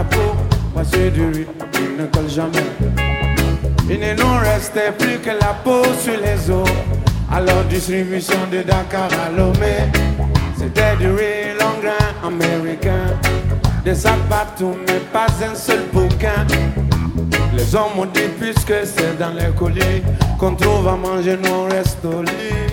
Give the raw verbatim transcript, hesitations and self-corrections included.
la peau, voici du riz, il ne colle jamais. Il ne nous restait plus que la peau sur les os. Alors distribution de Dakar à Lomé, c'était du riz long grain américain. Des sacs partout mais pas un seul bouquin. Les hommes ont dit puisque c'est dans les colis qu'on trouve à manger, nous on reste au lit.